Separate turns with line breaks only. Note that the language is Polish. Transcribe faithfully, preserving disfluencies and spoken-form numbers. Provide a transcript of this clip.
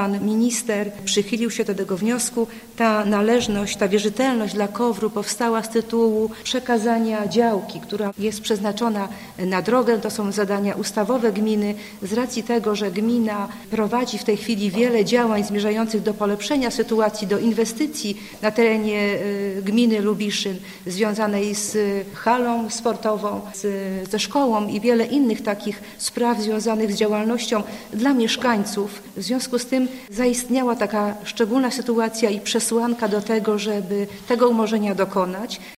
pan minister przychylił się do tego wniosku. Ta należność, ta wierzytelność dla Kowru powstała z tytułu przekazania działki, która jest przeznaczona na drogę. To są zadania ustawowe gminy. Z racji tego, że gmina prowadzi w tej chwili wiele działań zmierzających do polepszenia sytuacji, do inwestycji na terenie gminy Lubiszyn, związanej z halą sportową, z, ze szkołą i wiele innych takich spraw związanych z działalnością dla mieszkańców. W związku z tym zaistniała taka szczególna sytuacja i przesłanka do tego, żeby tego umorzenia dokonać.